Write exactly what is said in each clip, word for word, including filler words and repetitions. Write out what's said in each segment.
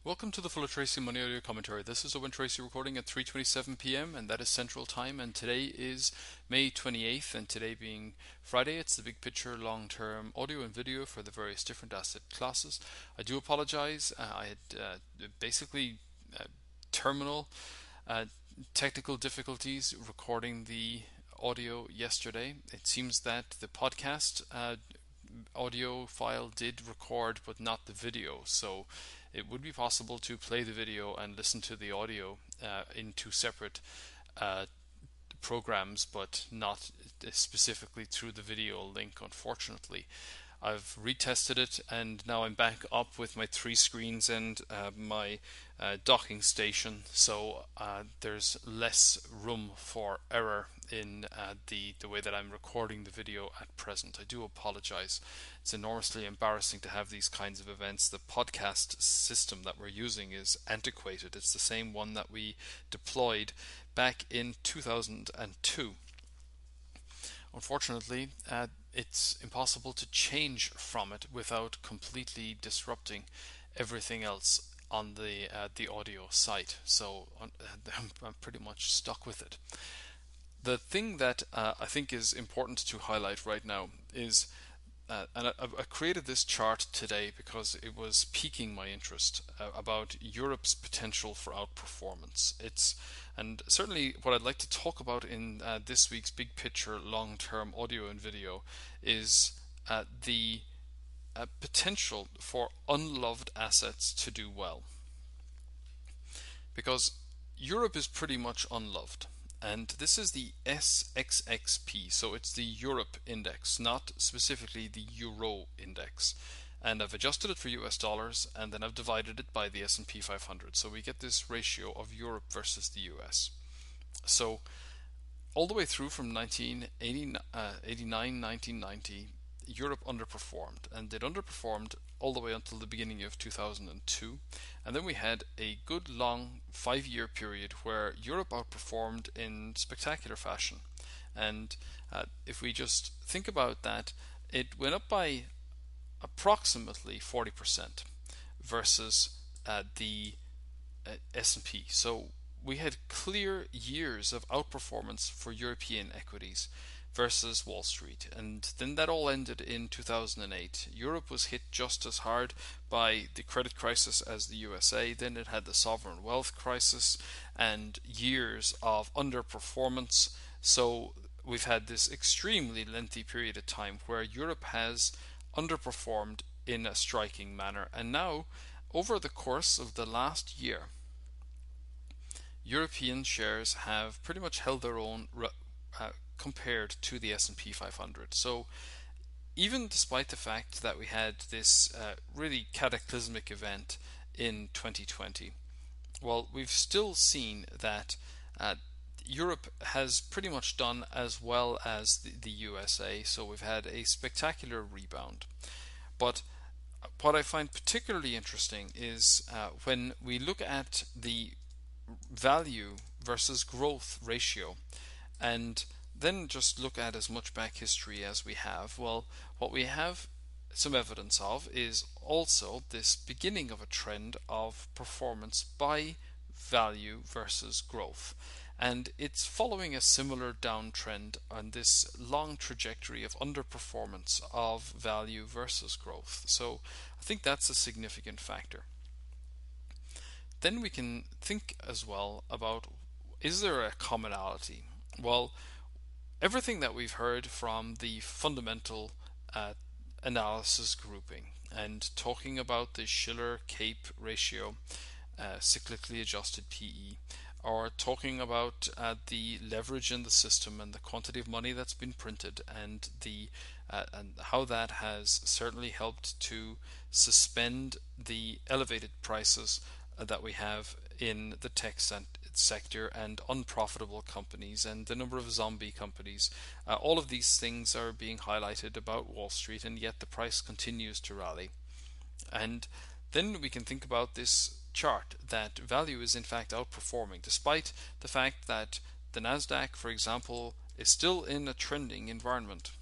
Welcome to the Fuller Tracy Money Audio Commentary. This is Owen Tracy recording at three twenty-seven p m and that is Central Time, and today is May twenty-eighth, and today being Friday, it's the big picture long-term audio and video for the various different asset classes. I do apologize. Uh, I had uh, basically uh, terminal uh, technical difficulties recording the audio yesterday. It seems that the podcast uh, audio file did record but not the video, so it would be possible to play the video and listen to the audio uh, in two separate uh, programs, but not specifically through the video link, unfortunately. I've retested it, and now I'm back up with my three screens and uh, my uh, docking station, so uh, there's less room for error in uh, the, the way that I'm recording the video at present. I do apologize. It's enormously embarrassing to have these kinds of events. The podcast system that we're using is antiquated. It's the same one that we deployed back in two thousand two. Unfortunately, uh, it's impossible to change from it without completely disrupting everything else on the uh, the audio site. So I'm, I'm pretty much stuck with it. The thing that uh, I think is important to highlight right now is, uh, and I, I created this chart today because it was piquing my interest uh, about Europe's potential for outperformance. It's and certainly what I'd like to talk about in uh, this week's big picture long-term audio and video is uh, the uh, potential for unloved assets to do well, because Europe is pretty much unloved. And this is the S X X P, so it's the Europe index, not specifically the Euro index. And I've adjusted it for U S dollars, and then I've divided it by the S and P five hundred. So we get this ratio of Europe versus the U S. So all the way through from nineteen eighty-nine, nineteen ninety, Europe underperformed, and it underperformed all the way until the beginning of two thousand two, and then we had a good long five-year period where Europe outperformed in spectacular fashion. And uh, if we just think about that, it went up by approximately forty percent versus uh, the uh, S and P. So we had clear years of outperformance for European equities versus Wall Street, and then that all ended in two thousand eight. Europe was hit just as hard by the credit crisis as the U S A. Then it had the sovereign wealth crisis and years of underperformance. So we've had this extremely lengthy period of time where Europe has underperformed in a striking manner, and now over the course of the last year, European shares have pretty much held their own uh, compared to the S and P five hundred. So even despite the fact that we had this uh, really cataclysmic event in twenty twenty, well, we've still seen that uh, Europe has pretty much done as well as the, the U S A, so we've had a spectacular rebound. But what I find particularly interesting is uh, when we look at the value versus growth ratio, and then just look at as much back history as we have. Well, what we have some evidence of is also this beginning of a trend of performance by value versus growth, and it's following a similar downtrend on this long trajectory of underperformance of value versus growth. So I think that's a significant factor. Then we can think as well about, is there a commonality? Well, everything that we've heard from the fundamental uh, analysis grouping and talking about the Shiller-Cape ratio, uh, cyclically adjusted P E, or talking about uh, the leverage in the system and the quantity of money that's been printed, and the uh, and how that has certainly helped to suspend the elevated prices uh, that we have in the tech sector and unprofitable companies and the number of zombie companies. Uh, all of these things are being highlighted about Wall Street, and yet the price continues to rally. And then we can think about this chart that value is in fact outperforming, despite the fact that the Nasdaq, for example, is still in a trending environment,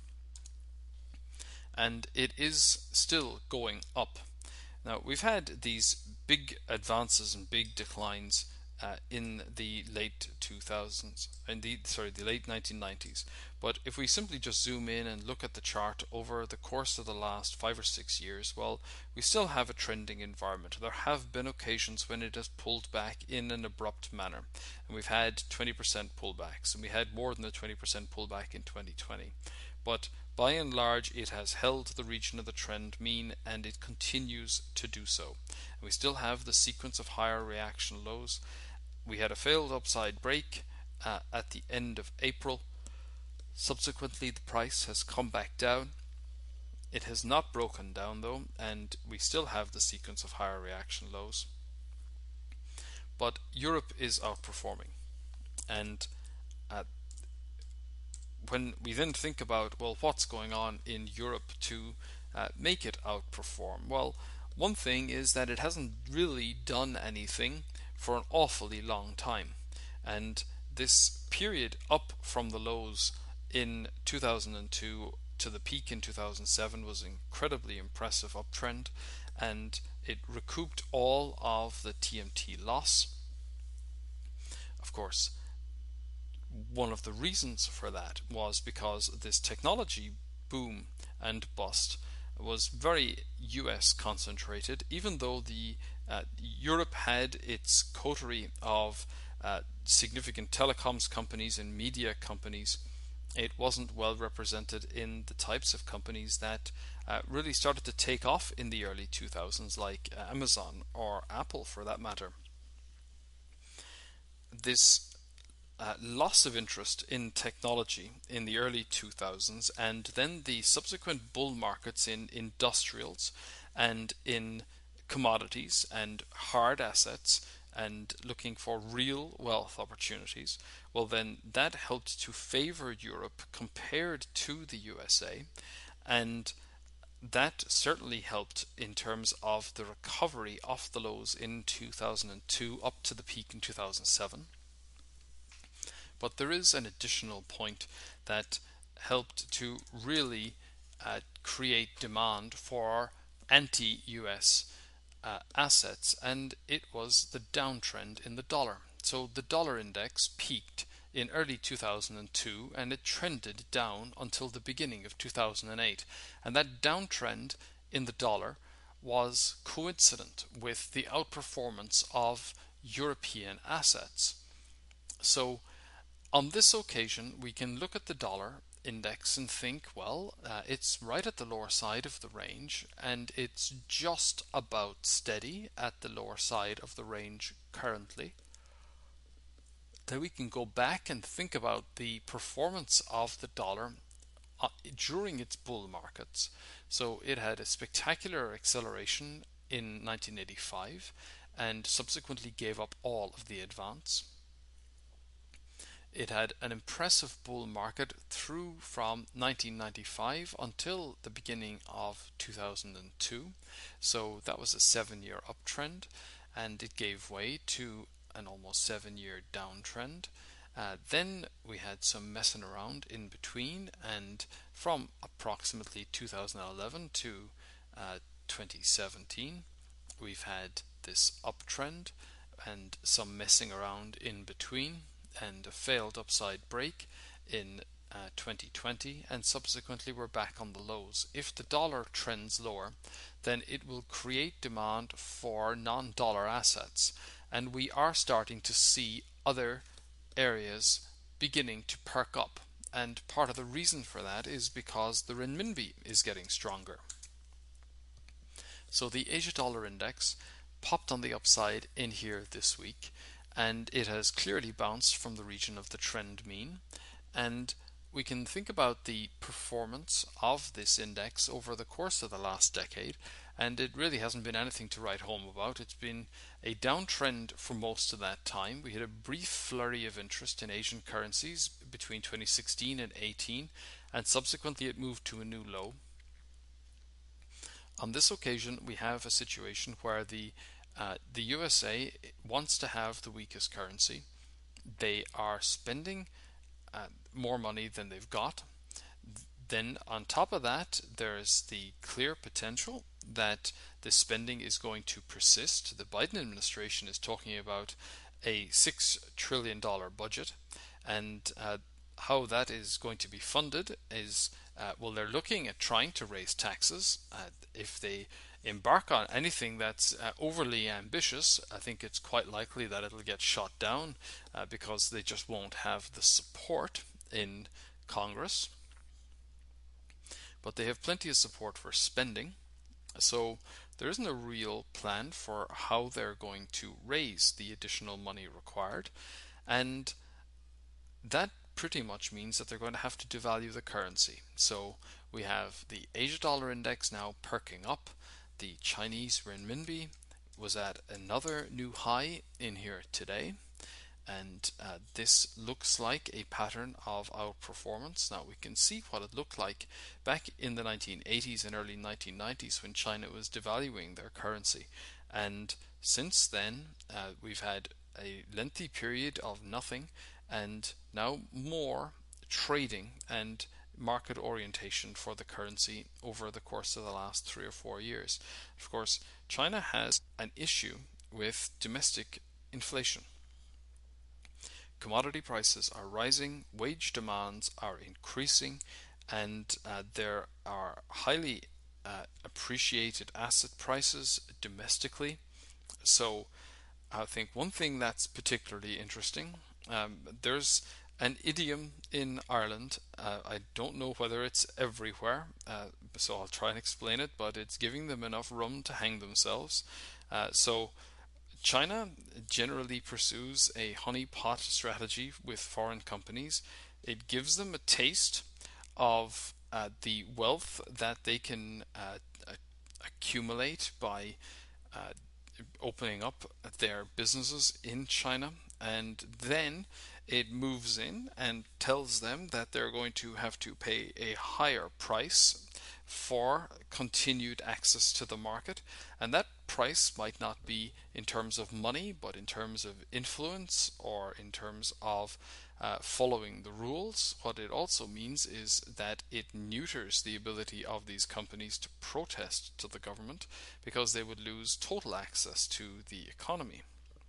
and it is still going up. Now, we've had these big advances and big declines uh, in the late two thousands, in the sorry, the late nineteen nineties. But if we simply just zoom in and look at the chart over the course of the last five or six years, well, we still have a trending environment. There have been occasions when it has pulled back in an abrupt manner, and we've had twenty percent pullbacks, and we had more than a twenty percent pullback in twenty twenty. But by and large, it has held the region of the trend mean, and it continues to do so. And we still have the sequence of higher reaction lows. We had a failed upside break uh, at the end of April. Subsequently, the price has come back down. It has not broken down though, and we still have the sequence of higher reaction lows. But Europe is outperforming, and uh, when we then think about, well, what's going on in Europe to uh, make it outperform? Well, one thing is that it hasn't really done anything for an awfully long time, and this period up from the lows in two thousand two to the peak in two thousand seven was an incredibly impressive uptrend, and it recouped all of the T M T loss. Of course, one of the reasons for that was because this technology boom and bust was very U S concentrated, even though the uh, Europe had its coterie of uh, significant telecoms companies and media companies. It wasn't well represented in the types of companies that uh, really started to take off in the early two thousands, like uh, Amazon or Apple for that matter. This Uh, loss of interest in technology in the early two thousands, and then the subsequent bull markets in industrials and in commodities and hard assets and looking for real wealth opportunities, well, then that helped to favor Europe compared to the U S A, and that certainly helped in terms of the recovery off the lows in two thousand two up to the peak in two thousand seven. But there is an additional point that helped to really uh, create demand for anti-U S uh, assets, and it was the downtrend in the dollar. So the dollar index peaked in early two thousand two, and it trended down until the beginning of two thousand eight. And that downtrend in the dollar was coincident with the outperformance of European assets. So on this occasion, we can look at the dollar index and think, well, uh, it's right at the lower side of the range, and it's just about steady at the lower side of the range currently. Then we can go back and think about the performance of the dollar uh, during its bull markets. So it had a spectacular acceleration in nineteen eighty-five and subsequently gave up all of the advance. It had an impressive bull market through from nineteen ninety-five until the beginning of two thousand two. So that was a seven-year uptrend, and it gave way to an almost seven-year downtrend. Uh, then we had some messing around in between, and from approximately two thousand eleven to uh, twenty seventeen, we've had this uptrend and some messing around in between, and a failed upside break in uh, twenty twenty, and subsequently we're back on the lows. If the dollar trends lower, then it will create demand for non-dollar assets, and we are starting to see other areas beginning to perk up, and part of the reason for that is because the renminbi is getting stronger. So the Asia dollar index popped on the upside in here this week, and it has clearly bounced from the region of the trend mean, and we can think about the performance of this index over the course of the last decade, and it really hasn't been anything to write home about. It's been a downtrend for most of that time. We had a brief flurry of interest in Asian currencies between twenty sixteen and eighteen, and subsequently it moved to a new low. On this occasion, we have a situation where the uh, the U S A wants to have the weakest currency. They are spending uh, more money than they've got. Then on top of that, there is the clear potential that the spending is going to persist. The Biden administration is talking about a six trillion dollar budget, and uh, how that is going to be funded is uh, well, they're looking at trying to raise taxes. Uh, if they embark on anything that's uh, overly ambitious, I think it's quite likely that it'll get shot down uh, because they just won't have the support in Congress. But they have plenty of support for spending. So there isn't a real plan for how they're going to raise the additional money required. And that pretty much means that they're going to have to devalue the currency. So we have the Asia dollar index now perking up. The Chinese renminbi was at another new high in here today. And uh, this looks like a pattern of outperformance. Now we can see what it looked like back in the nineteen eighties and early nineteen nineties when China was devaluing their currency. And since then, uh, we've had a lengthy period of nothing, and now more trading and market orientation for the currency over the course of the last three or four years. Of course, China has an issue with domestic inflation. Commodity prices are rising, wage demands are increasing, and uh, there are highly uh, appreciated asset prices domestically. So I think one thing that's particularly interesting, um, there's an idiom in Ireland. Uh, I don't know whether it's everywhere, uh, so I'll try and explain it, but it's giving them enough rum to hang themselves. Uh, so China generally pursues a honeypot strategy with foreign companies. It gives them a taste of uh, the wealth that they can uh, accumulate by uh, opening up their businesses in China, and then it moves in and tells them that they're going to have to pay a higher price for continued access to the market, and that price might not be in terms of money but in terms of influence or in terms of uh, following the rules. What it also means is that it neuters the ability of these companies to protest to the government because they would lose total access to the economy.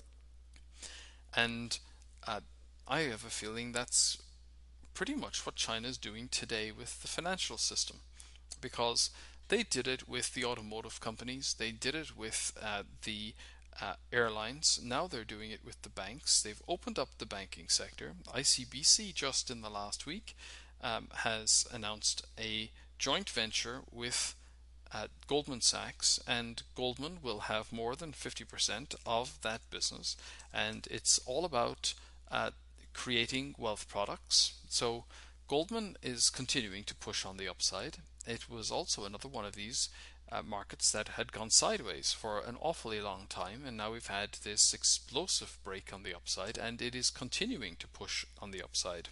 And uh, I have a feeling that's pretty much what China is doing today with the financial system, because they did it with the automotive companies, they did it with uh, the uh, airlines, now they're doing it with the banks. They've opened up the banking sector. I C B C just in the last week um, has announced a joint venture with uh, Goldman Sachs, and Goldman will have more than fifty percent of that business, and it's all about uh, creating wealth products. So Goldman is continuing to push on the upside. It was also another one of these uh, markets that had gone sideways for an awfully long time, and now we've had this explosive break on the upside, and it is continuing to push on the upside.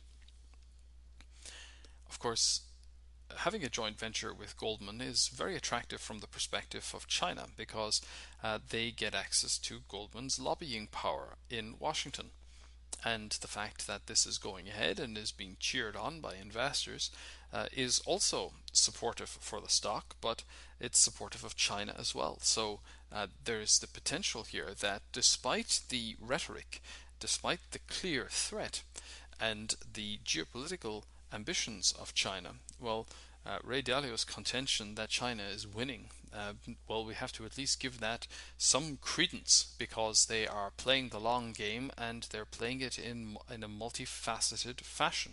Of course, having a joint venture with Goldman is very attractive from the perspective of China, because uh, they get access to Goldman's lobbying power in Washington. And the fact that this is going ahead and is being cheered on by investors uh, is also supportive for the stock, but it's supportive of China as well. So uh, there's the potential here that despite the rhetoric, despite the clear threat and the geopolitical ambitions of China, well, uh, Ray Dalio's contention that China is winning, uh, well, we have to at least give that some credence, because they are playing the long game and they're playing it in in a multifaceted fashion.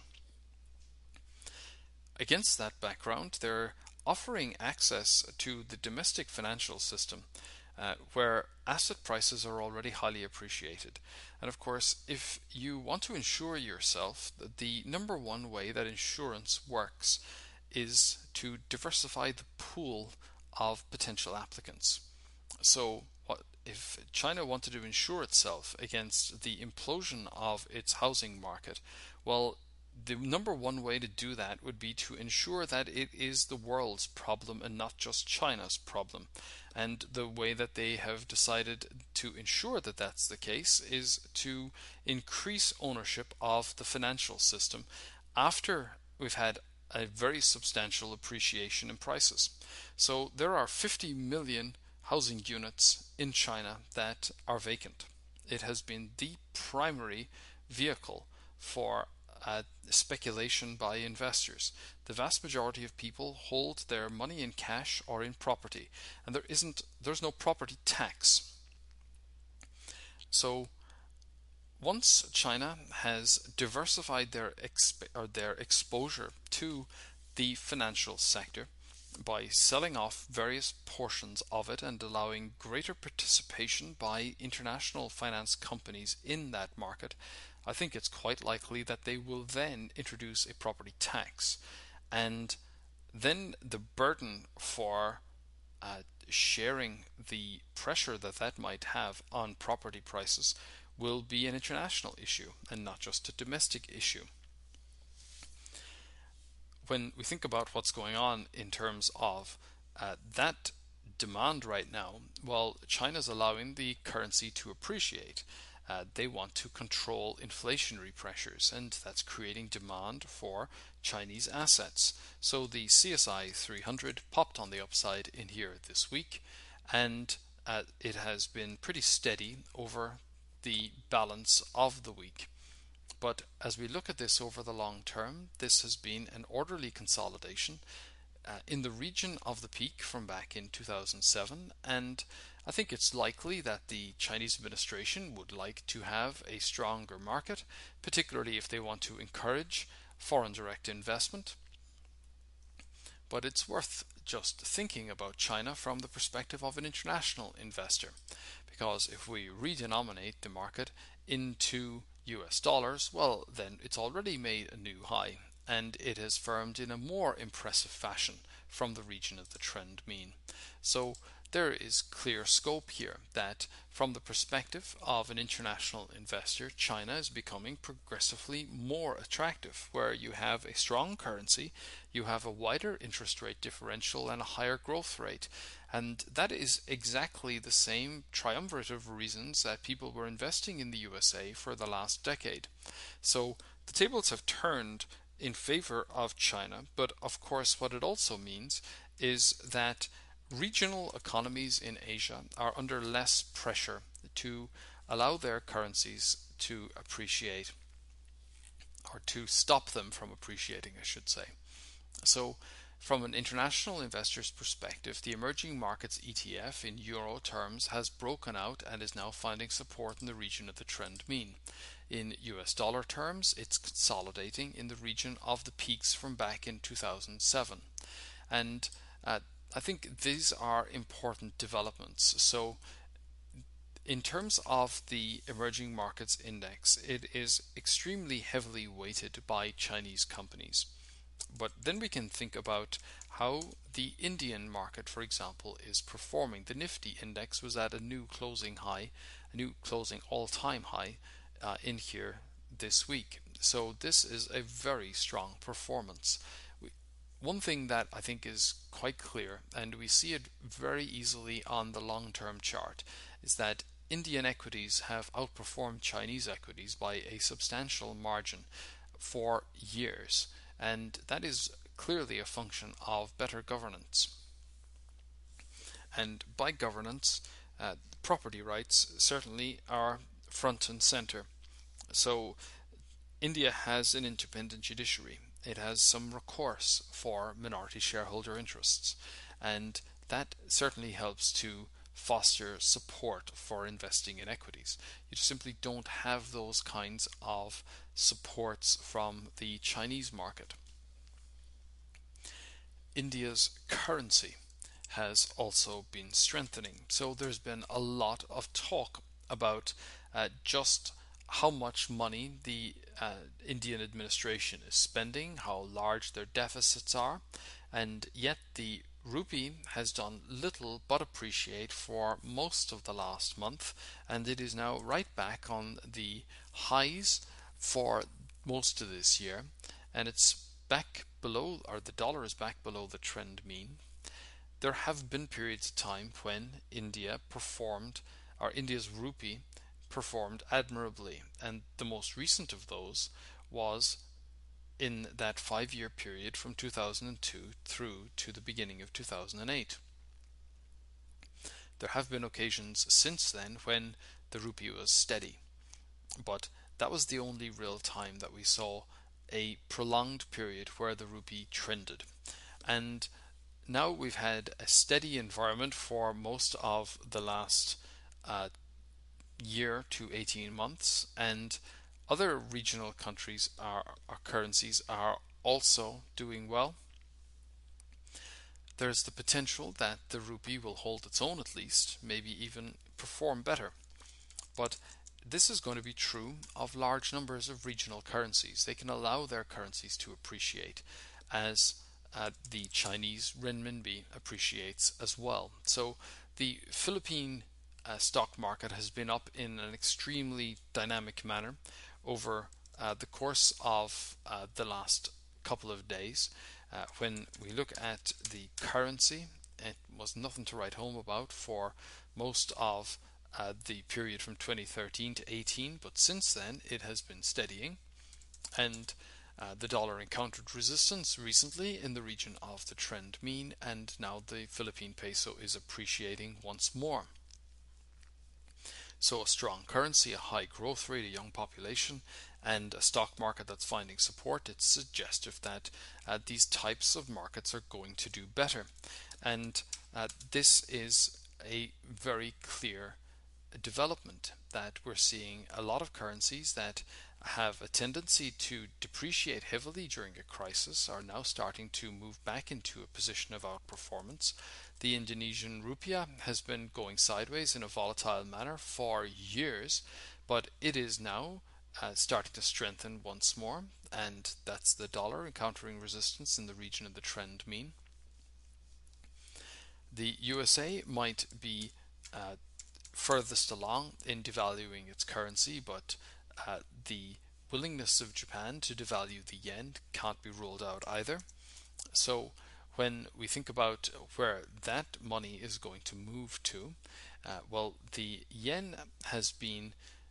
Against that background, they're offering access to the domestic financial system, uh, where asset prices are already highly appreciated. And of course, if you want to insure yourself, the number one way that insurance works is to diversify the pool of potential applicants. So what if China wanted to insure itself against the implosion of its housing market? Well, the number one way to do that would be to ensure that it is the world's problem and not just China's problem. And the way that they have decided to ensure that that's the case is to increase ownership of the financial system. After we've had a very substantial appreciation in prices. So there are fifty million housing units in China that are vacant. It has been the primary vehicle for uh, speculation by investors. The vast majority of people hold their money in cash or in property, and there isn't there's no property tax. So once China has diversified their exp- or their exposure to the financial sector by selling off various portions of it and allowing greater participation by international finance companies in that market, I think it's quite likely that they will then introduce a property tax. And then the burden for uh, sharing the pressure that that might have on property prices will be an international issue and not just a domestic issue. When we think about what's going on in terms of uh, that demand right now, well, China's allowing the currency to appreciate. Uh, they want to control inflationary pressures, and that's creating demand for Chinese assets. So the C S I three hundred popped on the upside in here this week, and uh, it has been pretty steady over the balance of the week. But as we look at this over the long term, this has been an orderly consolidation uh, in the region of the peak from back in two thousand seven, and I think it's likely that the Chinese administration would like to have a stronger market, particularly if they want to encourage foreign direct investment. But it's worth just thinking about China from the perspective of an international investor, because if we redenominate the market into U S dollars, well, then it's already made a new high, and it has firmed in a more impressive fashion from the region of the trend mean. So there is clear scope here that from the perspective of an international investor, China is becoming progressively more attractive, where you have a strong currency, you have a wider interest rate differential, and a higher growth rate. And that is exactly the same triumvirate of reasons that people were investing in the U S A for the last decade. So the tables have turned in favor of China, but of course what it also means is that regional economies in Asia are under less pressure to allow their currencies to appreciate, or to stop them from appreciating, I should say. So from an international investor's perspective, the emerging markets E T F in euro terms has broken out and is now finding support in the region of the trend mean. In U S dollar terms, it's consolidating in the region of the peaks from back in two thousand seven. And uh, I think these are important developments. So in terms of the emerging markets index, it is extremely heavily weighted by Chinese companies. But then we can think about how the Indian market, for example, is performing. The Nifty index was at a new closing high, a new closing all-time high uh, in here this week. So this is a very strong performance. One thing that I think is quite clear, and we see it very easily on the long-term chart, is that Indian equities have outperformed Chinese equities by a substantial margin for years, and that is clearly a function of better governance. And by governance, uh, property rights certainly are front and center. So India has an independent judiciary. It has some recourse for minority shareholder interests, and that certainly helps to foster support for investing in equities. You simply don't have those kinds of supports from the Chinese market. India's currency has also been strengthening. So there's been a lot of talk about uh, just how much money the uh, Indian administration is spending, how large their deficits are, and yet the rupee has done little but appreciate for most of the last month, and it is now right back on the highs for most of this year, and it's back below, or the dollar is back below the trend mean. There have been periods of time when India performed, or India's rupee performed admirably, and the most recent of those was in that five year period from two thousand two through to the beginning of two thousand eight. There have been occasions since then when the rupee was steady, but that was the only real time that we saw a prolonged period where the rupee trended. And now we've had a steady environment for most of the last uh, year to eighteen months, and other regional countries are, or currencies are also doing well. There's the potential that the rupee will hold its own, at least, maybe even perform better. But this is going to be true of large numbers of regional currencies. They can allow their currencies to appreciate as uh, the Chinese renminbi appreciates as well. So the Philippine uh, stock market has been up in an extremely dynamic manner over uh, the course of uh, the last couple of days. Uh, when we look at the currency, it was nothing to write home about for most of uh, the period from twenty thirteen to eighteen, but since then it has been steadying, and uh, the dollar encountered resistance recently in the region of the trend mean, and now the Philippine peso is appreciating once more. So a strong currency, a high growth rate, a young population, and a stock market that's finding support, it's suggestive that uh, these types of markets are going to do better. And uh, this is a very clear development that we're seeing a lot of currencies that have a tendency to depreciate heavily during a crisis are now starting to move back into a position of outperformance. The Indonesian rupiah has been going sideways in a volatile manner for years, but it is now uh, starting to strengthen once more, and that's the dollar encountering resistance in the region of the trend mean. The U S A might be uh, furthest along in devaluing its currency, but uh, the willingness of Japan to devalue the yen can't be ruled out either. So when we think about where that money is going to move to, uh, well, the yen has been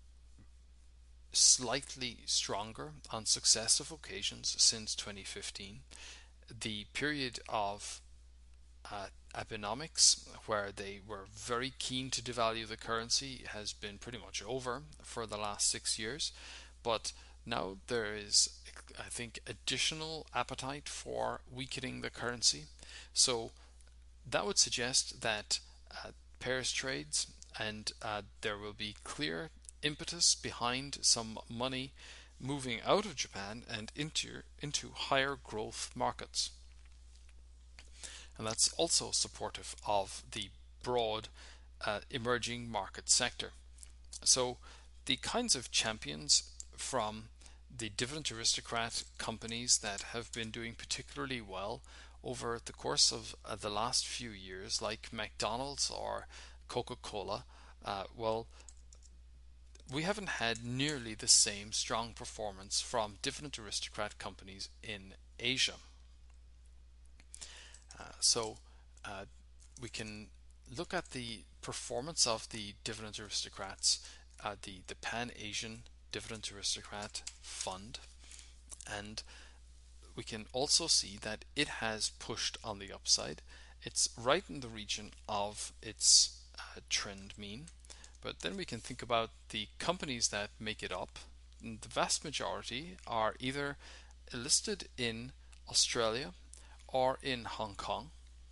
slightly stronger on successive occasions since twenty fifteen. The period of uh, Abenomics, where they were very keen to devalue the currency, has been pretty much over for the last six years. But now there is, I think, additional appetite for weakening the currency. So that would suggest that uh, pairs trades, and uh, there will be clear impetus behind some money moving out of Japan and into into higher growth markets. And that's also supportive of the broad uh, emerging market sector. So the kinds of champions from the dividend aristocrat companies that have been doing particularly well over the course of uh, the last few years, like McDonald's or Coca-Cola, uh, well, we haven't had nearly the same strong performance from dividend aristocrat companies in Asia. Uh, so uh, we can look at the performance of the dividend aristocrats, uh, the, the Pan Asian Dividend Aristocrat Fund, and we can also see that it has pushed on the upside. It's right in the region of its uh, trend mean, but then we can think about the companies that make it up. And the vast majority are either listed in Australia or in Hong Kong,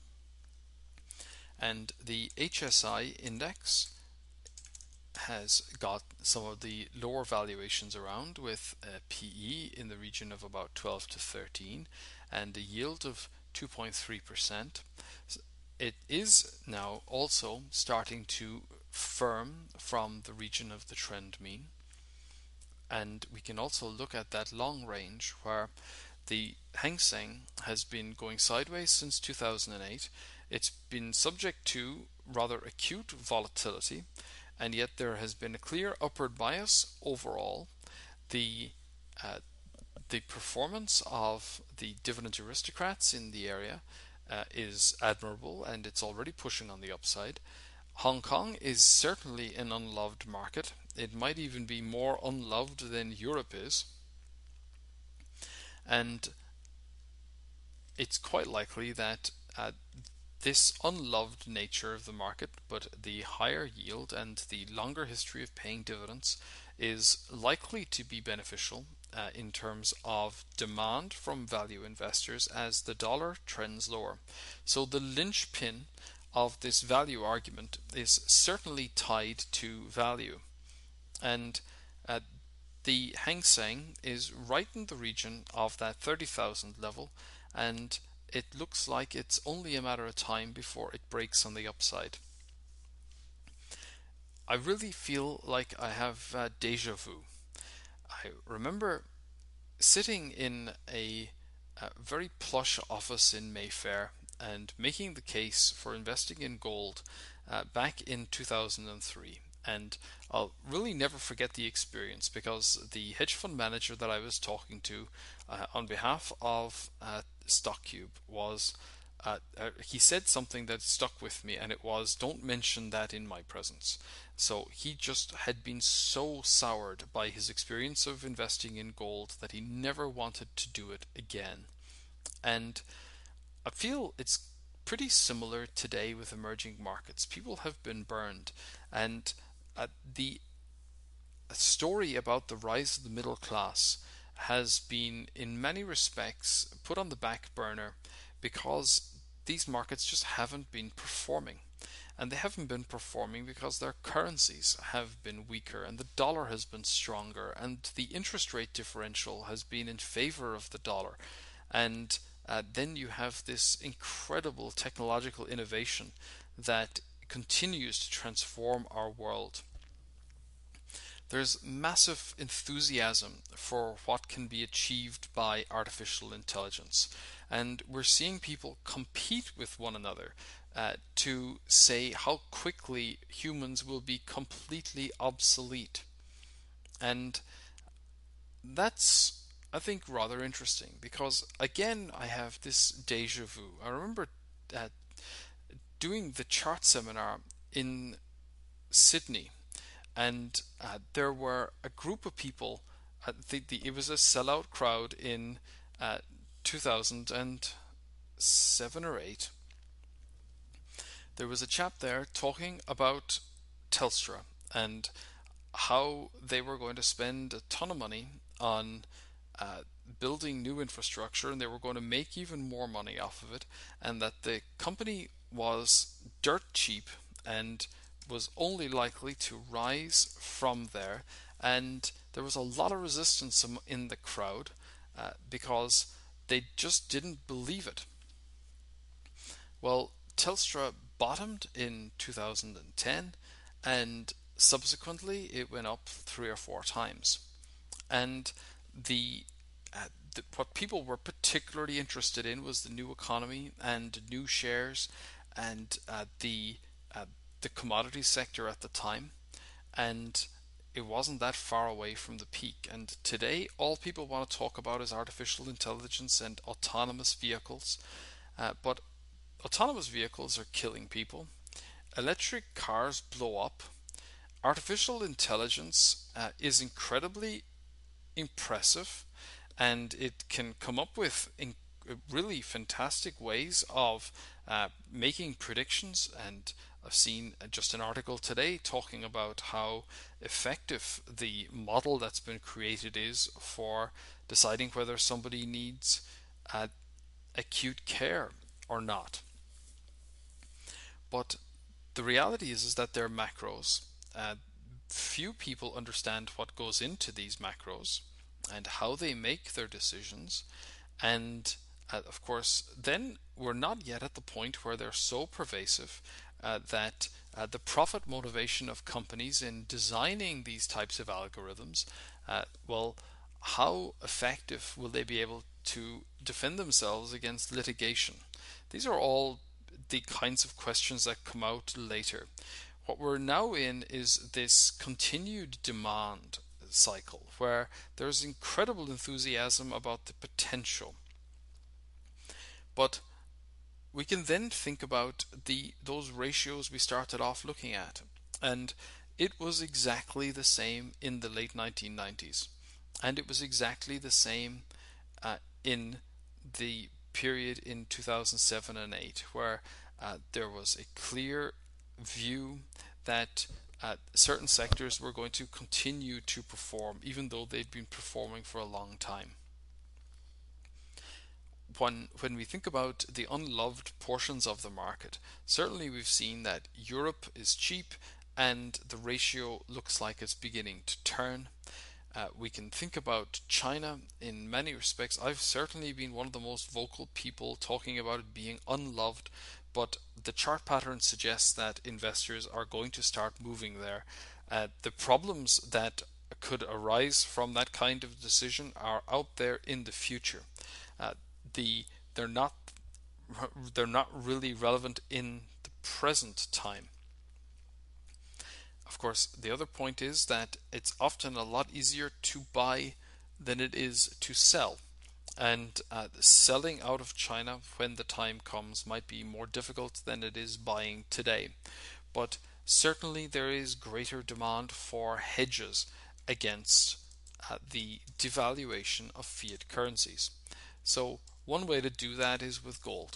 and the H S I index has got some of the lower valuations around, with a P E in the region of about twelve to thirteen and a yield of two point three percent. It is now also starting to firm from the region of the trend mean, and we can also look at that long range where the Hang Seng has been going sideways since two thousand eight. It's been subject to rather acute volatility, and yet there has been a clear upward bias overall. The uh, the performance of the dividend aristocrats in the area uh, is admirable, and it's already pushing on the upside. Hong Kong is certainly an unloved market. It might even be more unloved than Europe is. And it's quite likely that uh, this unloved nature of the market, but the higher yield and the longer history of paying dividends, is likely to be beneficial uh, in terms of demand from value investors as the dollar trends lower. So the linchpin of this value argument is certainly tied to value. And uh, the Hang Seng is right in the region of that thirty thousand level, and it looks like it's only a matter of time before it breaks on the upside. I really feel like I have uh, deja vu. I remember sitting in a, a very plush office in Mayfair and making the case for investing in gold uh, back in two thousand three. And I'll really never forget the experience because the hedge fund manager that I was talking to uh, on behalf of uh, StockCube was uh, uh, he said something that stuck with me, and it was, "Don't mention that in my presence." So he just had been so soured by his experience of investing in gold that he never wanted to do it again. And I feel it's pretty similar today with emerging markets. People have been burned, and uh, the story about the rise of the middle class has been, in many respects, put on the back burner because these markets just haven't been performing. And they haven't been performing because their currencies have been weaker and the dollar has been stronger and the interest rate differential has been in favor of the dollar. And uh, then you have this incredible technological innovation that continues to transform our world. There's massive enthusiasm for what can be achieved by artificial intelligence, and we're seeing people compete with one another uh, to say how quickly humans will be completely obsolete. And that's, I think, rather interesting because, again, I have this deja vu. I remember uh, doing the chart seminar in Sydney, and uh, there were a group of people. Uh, the, the, it was a sellout crowd in uh, two thousand seven or eight. There was a chap there talking about Telstra and how they were going to spend a ton of money on uh, building new infrastructure, and they were going to make even more money off of it, and that the company was dirt cheap and was only likely to rise from there. And there was a lot of resistance in the crowd uh, because they just didn't believe it. Well, Telstra bottomed in two thousand ten, and subsequently it went up three or four times. And the, uh, the what people were particularly interested in was the new economy and new shares and uh, the uh, the commodity sector at the time, and it wasn't that far away from the peak. And today, all people want to talk about is artificial intelligence and autonomous vehicles. Uh, but autonomous vehicles are killing people. Electric cars blow up. Artificial intelligence uh, is incredibly impressive, and it can come up with in- really fantastic ways of uh, making predictions. And I've seen just an article today talking about how effective the model that's been created is for deciding whether somebody needs uh, acute care or not. But the reality is, is that they're macros. Uh, few people understand what goes into these macros and how they make their decisions. And uh, of course, then we're not yet at the point where they're so pervasive uh, that uh, the profit motivation of companies in designing these types of algorithms, uh, well, how effective will they be able to defend themselves against litigation? These are all the kinds of questions that come out later. What we're now in is this continued demand cycle where there's incredible enthusiasm about the potential. But we can then think about the those ratios we started off looking at, and it was exactly the same in the late nineteen nineties, and it was exactly the same uh, in the period in two thousand seven and eight, where uh, there was a clear view that uh, certain sectors were going to continue to perform, even though they'd been performing for a long time. When, when we think about the unloved portions of the market, certainly we've seen that Europe is cheap and the ratio looks like it's beginning to turn. Uh, we can think about China in many respects. I've certainly been one of the most vocal people talking about it being unloved, but the chart pattern suggests that investors are going to start moving there. Uh, the problems that could arise from that kind of decision are out there in the future. Uh, the they're not they're not really relevant in the present time. Of course, the other point is that it's often a lot easier to buy than it is to sell. And uh, selling out of China when the time comes might be more difficult than it is buying today. But certainly there is greater demand for hedges against uh, the devaluation of fiat currencies. So one way to do that is with gold.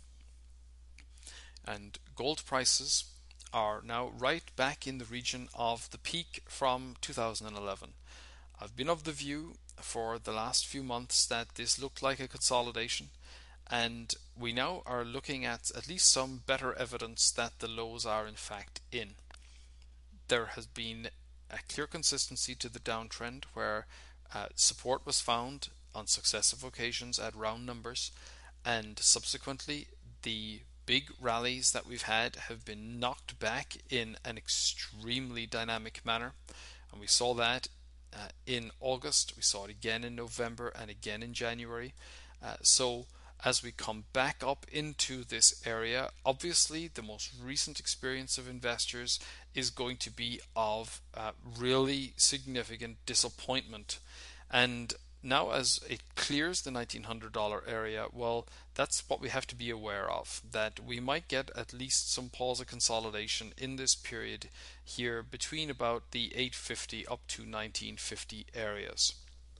And gold prices are now right back in the region of the peak from two thousand eleven. I've been of the view for the last few months that this looked like a consolidation, and we now are looking at at least some better evidence that the lows are in fact in. There has been a clear consistency to the downtrend where uh, support was found on successive occasions at round numbers, and subsequently the big rallies that we've had have been knocked back in an extremely dynamic manner, and we saw that uh, in August, we saw it again in November and again in January. Uh, so as we come back up into this area, obviously the most recent experience of investors is going to be of uh, really significant disappointment. And now as it clears the nineteen hundred dollars area, well, that's what we have to be aware of, that we might get at least some pause of consolidation in this period here between about the eight fifty up to nineteen fifty areas.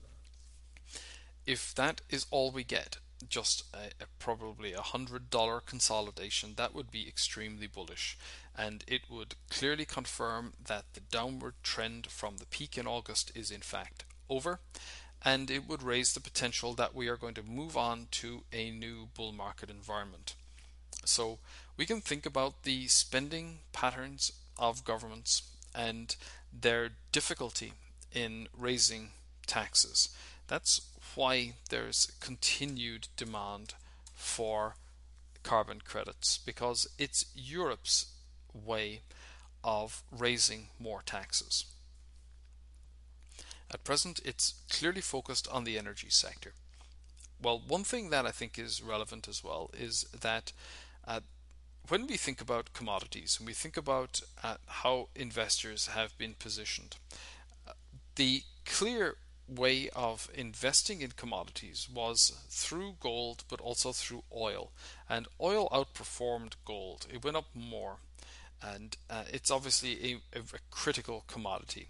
If that is all we get, just a, a probably a one hundred dollars consolidation, that would be extremely bullish, and it would clearly confirm that the downward trend from the peak in August is in fact over, and it would raise the potential that we are going to move on to a new bull market environment. So we can think about the spending patterns of governments and their difficulty in raising taxes. That's why there's continued demand for carbon credits, because it's Europe's way of raising more taxes. At present, it's clearly focused on the energy sector. Well, one thing that I think is relevant as well is that uh, when we think about commodities, when we think about uh, how investors have been positioned, uh, the clear way of investing in commodities was through gold, but also through oil. And oil outperformed gold. It went up more. And uh, it's obviously a, a critical commodity.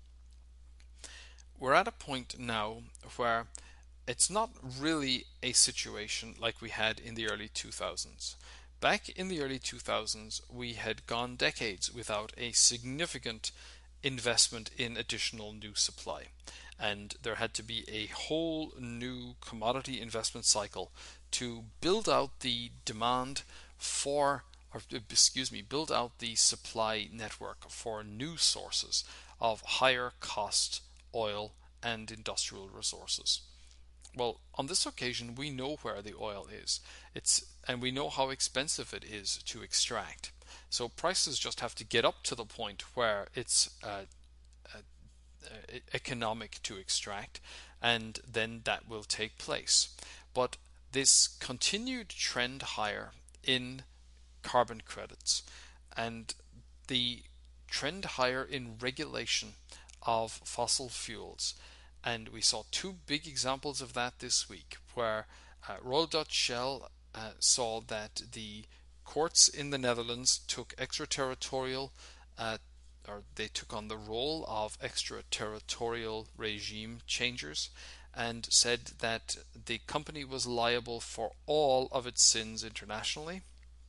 We're at a point now where it's not really a situation like we had in the early two thousands. Back in the early two thousands, we had gone decades without a significant investment in additional new supply, and there had to be a whole new commodity investment cycle to build out the demand for, or excuse me, build out the supply network for new sources of higher cost oil and industrial resources. Well, on this occasion, we know where the oil is. It's and we know how expensive it is to extract. So prices just have to get up to the point where it's uh, uh, uh, economic to extract, and then that will take place. But this continued trend higher in carbon credits and the trend higher in regulation of fossil fuels. And we saw two big examples of that this week, where uh, Royal Dutch Shell uh, saw that the courts in the Netherlands took extraterritorial, uh, or they took on the role of extraterritorial regime changers, and said that the company was liable for all of its sins internationally.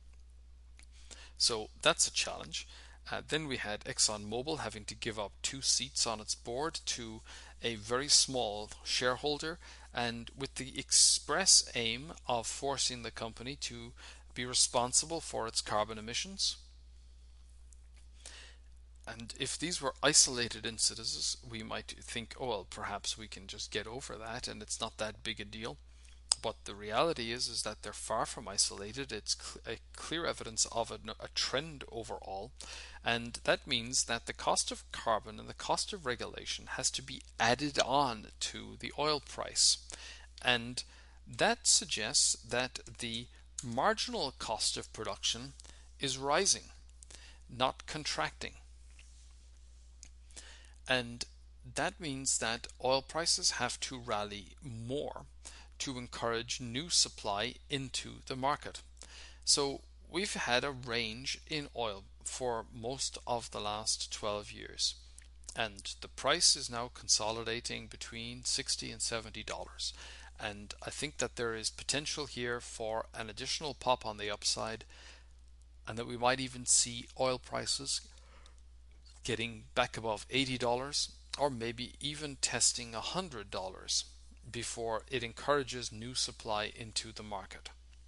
So that's a challenge. Uh, then we had ExxonMobil having to give up two seats on its board to a very small shareholder, and with the express aim of forcing the company to be responsible for its carbon emissions. And if these were isolated incidents, we might think, oh, well, perhaps we can just get over that and it's not that big a deal. But the reality is, is that they're far from isolated. It's cl- a clear evidence of a, a trend overall, and that means that the cost of carbon and the cost of regulation has to be added on to the oil price, and that suggests that the marginal cost of production is rising, not contracting. And that means that oil prices have to rally more to encourage new supply into the market. So we've had a range in oil for most of the last twelve years, and the price is now consolidating between sixty and seventy dollars. And I think that there is potential here for an additional pop on the upside, and that we might even see oil prices getting back above eighty dollars or maybe even testing one hundred dollars before it encourages new supply into the market.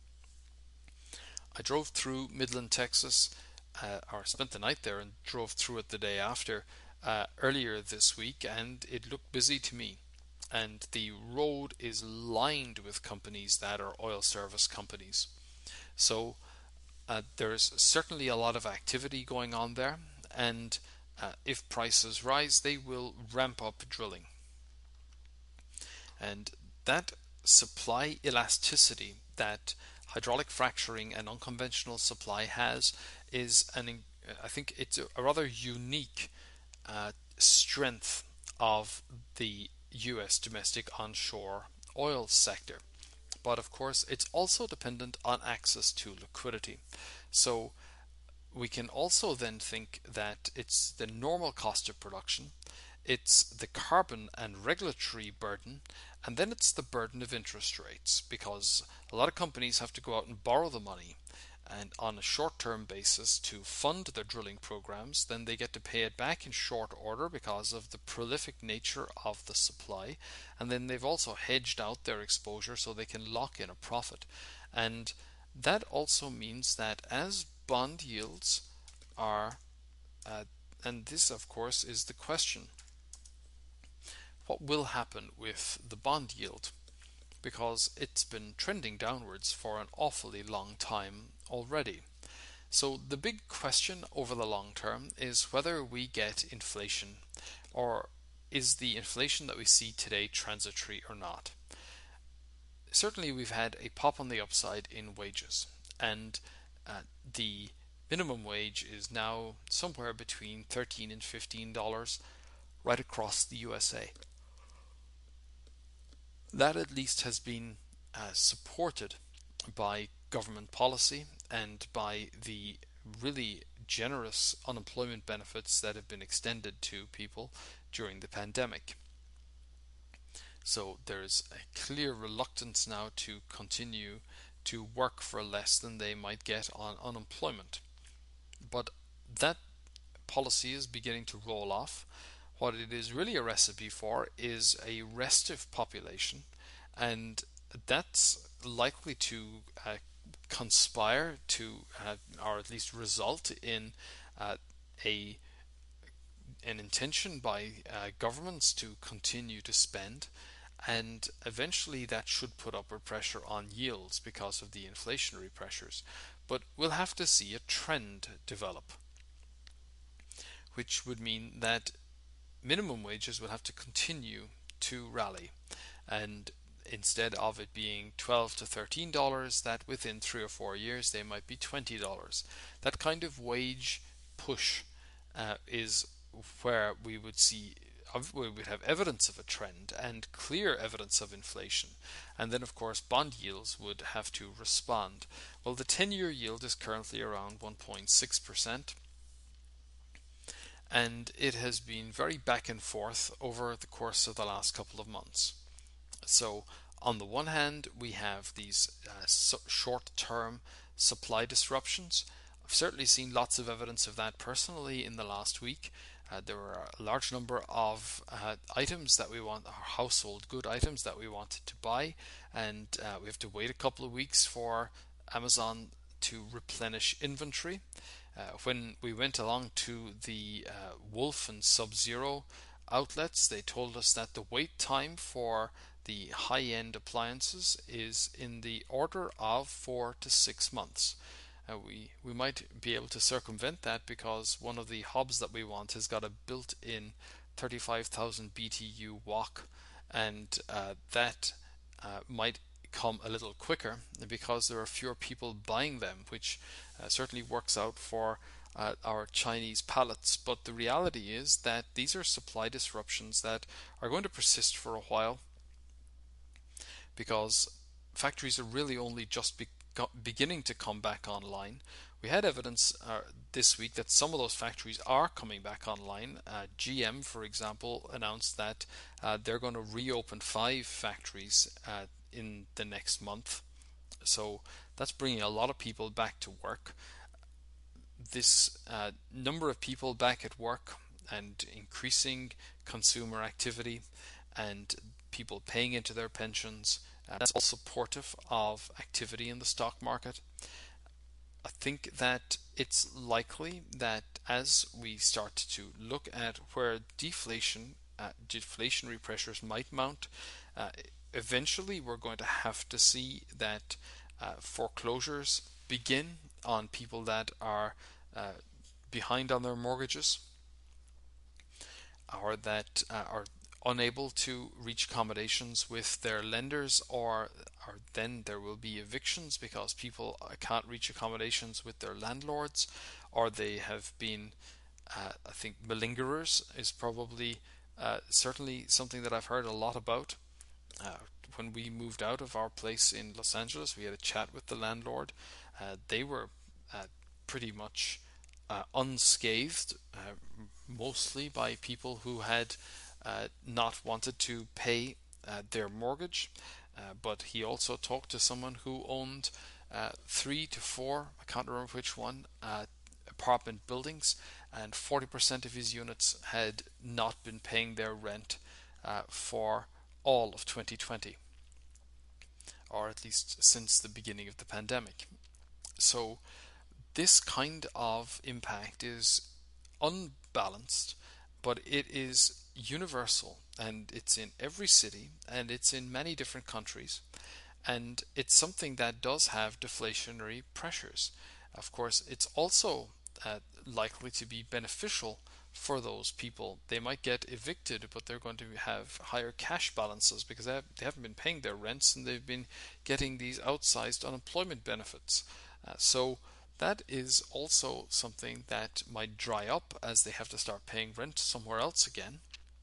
I drove through Midland, Texas, uh, or spent the night there and drove through it the day after uh, earlier this week, and it looked busy to me. And the road is lined with companies that are oil service companies. So uh, there's certainly a lot of activity going on there, and uh, if prices rise, they will ramp up drilling. And that supply elasticity that hydraulic fracturing and unconventional supply has is an I think it's a rather unique uh, strength of the U S domestic onshore oil sector. But of course, it's also dependent on access to liquidity. So we can also then think that it's the normal cost of production, it's the carbon and regulatory burden, and then it's the burden of interest rates, because a lot of companies have to go out and borrow the money and on a short-term basis to fund their drilling programs. Then they get to pay it back in short order because of the prolific nature of the supply, and then they've also hedged out their exposure so they can lock in a profit. And that also means that as bond yields are, uh, and this of course is the question, what will happen with the bond yield? Because it's been trending downwards for an awfully long time already. So the big question over the long term is whether we get inflation, or is the inflation that we see today transitory or not. Certainly we've had a pop on the upside in wages, and uh, the minimum wage is now somewhere between thirteen and fifteen dollars right across the U S A. That at least has been uh, supported by government policy and by the really generous unemployment benefits that have been extended to people during the pandemic. So there's a clear reluctance now to continue to work for less than they might get on unemployment. But that policy is beginning to roll off. What it is really a recipe for is a restive population, and that's likely to uh, conspire to, uh, or at least result in uh, a an intention by uh, governments to continue to spend, and eventually that should put upward pressure on yields because of the inflationary pressures. But we'll have to see a trend develop, which would mean that minimum wages will have to continue to rally, and instead of it being twelve to thirteen dollars, that within three or four years they might be twenty dollars. That kind of wage push uh, is where we would see we would have evidence of a trend and clear evidence of inflation, and then of course bond yields would have to respond. Well, the ten-year yield is currently around one point six percent, and it has been very back and forth over the course of the last couple of months. So, on the one hand, we have these uh, so short term supply disruptions. I've certainly seen lots of evidence of that personally in the last week. Uh, there were a large number of uh, items that we want, our household good items that we wanted to buy, and uh, we have to wait a couple of weeks for Amazon to replenish inventory. Uh, when we went along to the uh, Wolf and Sub Zero outlets, they told us that the wait time for the high end appliances is in the order of four to six months. Uh, we, we might be able to circumvent that because one of the hobs that we want has got a built in thirty-five thousand B T U wok, and uh, that uh, might come a little quicker because there are fewer people buying them, which uh, certainly works out for uh, our Chinese pallets. But the reality is that these are supply disruptions that are going to persist for a while because factories are really only just be- beginning to come back online. We had evidence uh, this week that some of those factories are coming back online. Uh, G M, for example, announced that uh, they're going to reopen five factories uh, in the next month. So that's bringing a lot of people back to work. This uh, number of people back at work and increasing consumer activity and people paying into their pensions, uh, that's all supportive of activity in the stock market. I think that it's likely that as we start to look at where deflation, uh, deflationary pressures might mount, uh, eventually we're going to have to see that uh, foreclosures begin on people that are uh, behind on their mortgages, or that uh, are unable to reach accommodations with their lenders, or, or then there will be evictions because people can't reach accommodations with their landlords, or they have been, uh, I think, malingerers is probably uh, certainly something that I've heard a lot about. Uh, when we moved out of our place in Los Angeles, we had a chat with the landlord. Uh, they were uh, pretty much uh, unscathed, uh, mostly by people who had uh, not wanted to pay uh, their mortgage. Uh, but he also talked to someone who owned uh, three to four, I can't remember which one, uh, apartment buildings, and forty percent of his units had not been paying their rent uh, for all of twenty twenty, or at least since the beginning of the pandemic. So this kind of impact is unbalanced, but it is universal, and it's in every city, and it's in many different countries, and it's something that does have deflationary pressures. Of course, it's also uh, likely to be beneficial for those people. They might get evicted, but they're going to have higher cash balances because they, have, they haven't been paying their rents and they've been getting these outsized unemployment benefits. Uh, so that is also something that might dry up as they have to start paying rent somewhere else again.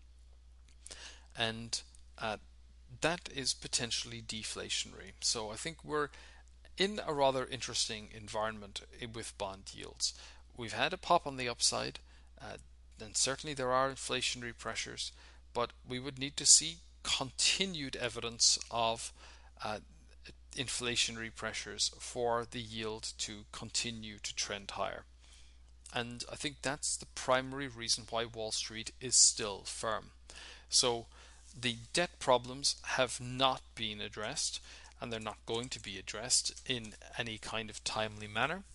And uh, that is potentially deflationary. So I think we're in a rather interesting environment with bond yields. We've had a pop on the upside, uh, and certainly there are inflationary pressures, but we would need to see continued evidence of uh, inflationary pressures for the yield to continue to trend higher. And I think that's the primary reason why Wall Street is still firm. So the debt problems have not been addressed, and they're not going to be addressed in any kind of timely manner.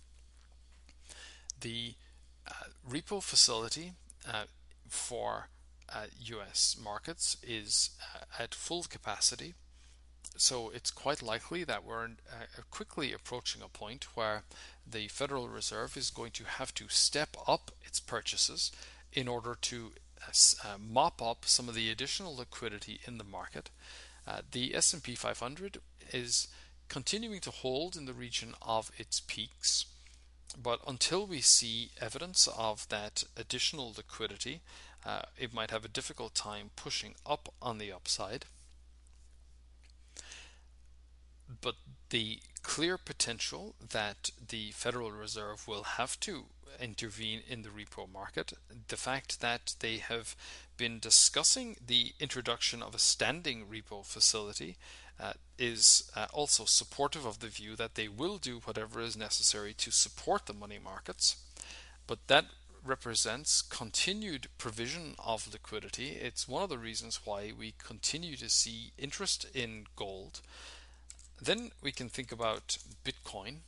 The uh, repo facility uh, for uh, U S markets is uh, at full capacity, so it's quite likely that we're uh, quickly approaching a point where the Federal Reserve is going to have to step up its purchases in order to uh, mop up some of the additional liquidity in the market. Uh, the S and P five hundred is continuing to hold in the region of its peaks, but until we see evidence of that additional liquidity, uh, it might have a difficult time pushing up on the upside. But the clear potential that the Federal Reserve will have to intervene in the repo market. The fact that they have been discussing the introduction of a standing repo facility uh, is uh, also supportive of the view that they will do whatever is necessary to support the money markets. But that represents continued provision of liquidity. It's one of the reasons why we continue to see interest in gold. Then we can think about Bitcoin,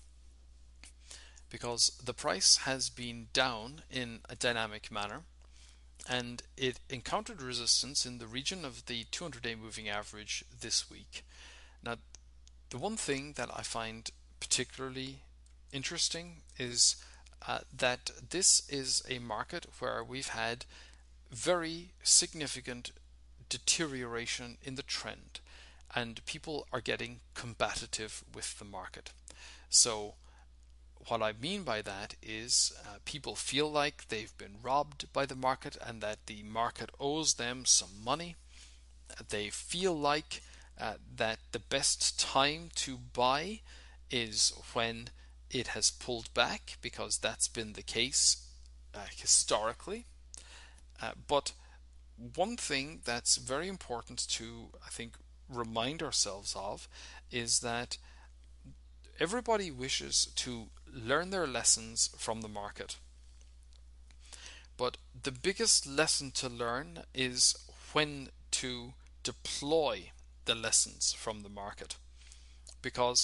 because the price has been down in a dynamic manner, and it encountered resistance in the region of the two hundred day moving average this week. Now, the one thing that I find particularly interesting is uh, that this is a market where we've had very significant deterioration in the trend, and people are getting combative with the market. So what I mean by that is uh, people feel like they've been robbed by the market and that the market owes them some money. They feel like uh, that the best time to buy is when it has pulled back, because that's been the case uh, historically. Uh, but one thing that's very important to, I think, remind ourselves of is that everybody wishes to learn their lessons from the market. But the biggest lesson to learn is when to deploy the lessons from the market. Because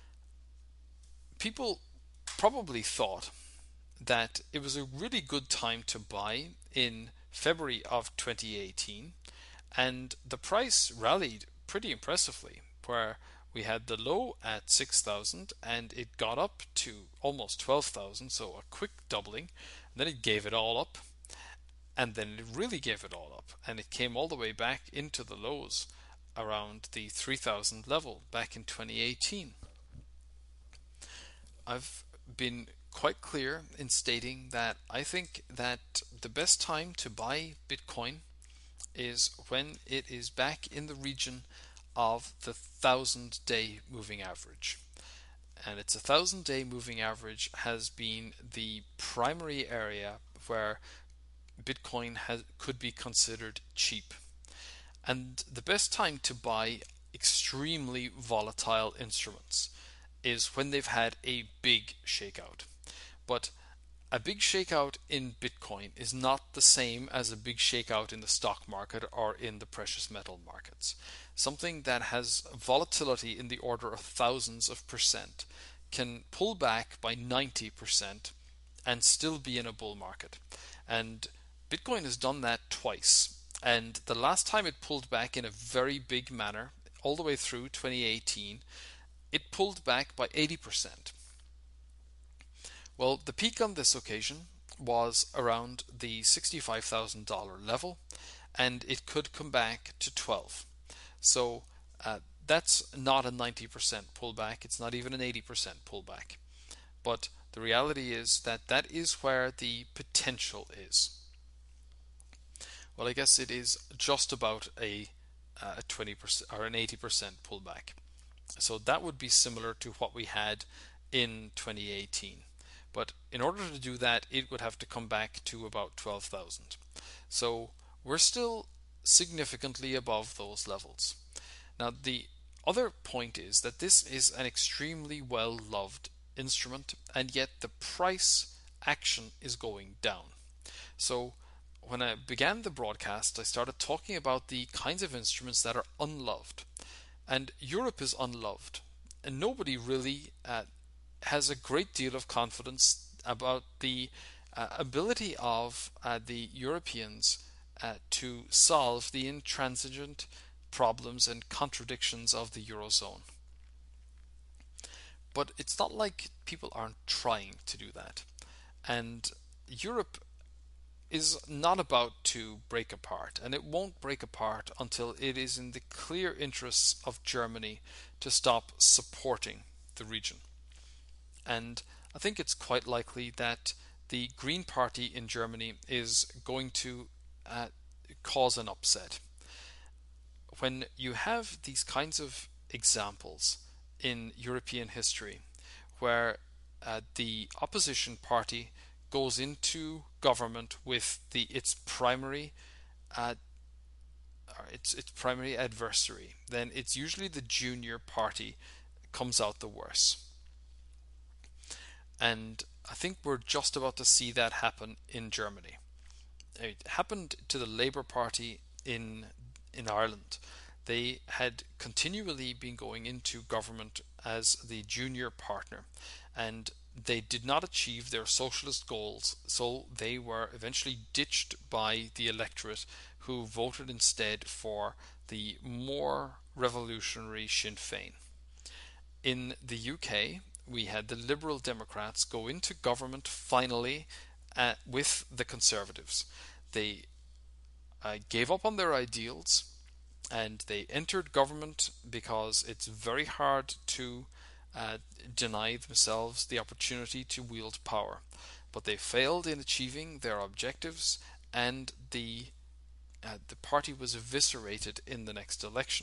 people probably thought that it was a really good time to buy in February of twenty eighteen, and the price rallied pretty impressively, where we had the low at six thousand and it got up to almost twelve thousand, so a quick doubling. And then it gave it all up, and then it really gave it all up, and it came all the way back into the lows around the three thousand level back in twenty eighteen. I've been quite clear in stating that I think that the best time to buy Bitcoin is when it is back in the region of the thousand day moving average. And it's a thousand day moving average has been the primary area where Bitcoin has, could be considered cheap. And the best time to buy extremely volatile instruments is when they've had a big shakeout. But a big shakeout in Bitcoin is not the same as a big shakeout in the stock market or in the precious metal markets. Something that has volatility in the order of thousands of percent can pull back by ninety percent and still be in a bull market. And Bitcoin has done that twice. And the last time it pulled back in a very big manner, all the way through twenty eighteen, it pulled back by eighty percent. Well, the peak on this occasion was around the sixty-five thousand dollars level, and it could come back to twelve. So uh, that's not a ninety percent pullback, it's not even an eighty percent pullback. But the reality is that that is where the potential is. Well, I guess it is just about a, a twenty percent or an eighty percent pullback. So that would be similar to what we had in twenty eighteen. But in order to do that, it would have to come back to about twelve thousand. So we're still significantly above those levels. Now, the other point is that this is an extremely well loved instrument, and yet the price action is going down. So when I began the broadcast, I started talking about the kinds of instruments that are unloved. And Europe is unloved, and nobody really uh, has a great deal of confidence about the uh, ability of uh, the Europeans uh, to solve the intransigent problems and contradictions of the Eurozone. But it's not like people aren't trying to do that. And Europe is not about to break apart, and it won't break apart until it is in the clear interests of Germany to stop supporting the region. And I think it's quite likely that the Green Party in Germany is going to uh, cause an upset. When you have these kinds of examples in European history where uh, the opposition party goes into government with the its primary uh, its its primary adversary, then it's usually the junior party comes out the worse. And I think we're just about to see that happen in Germany. It happened to the Labour Party in in Ireland. They had continually been going into government as the junior partner, and they did not achieve their socialist goals, so they were eventually ditched by the electorate, who voted instead for the more revolutionary Sinn Féin. In the U K, we had the Liberal Democrats go into government finally uh, with the Conservatives. They uh, gave up on their ideals and they entered government because it's very hard to uh, deny themselves the opportunity to wield power. But they failed in achieving their objectives, and the uh, the party was eviscerated in the next election.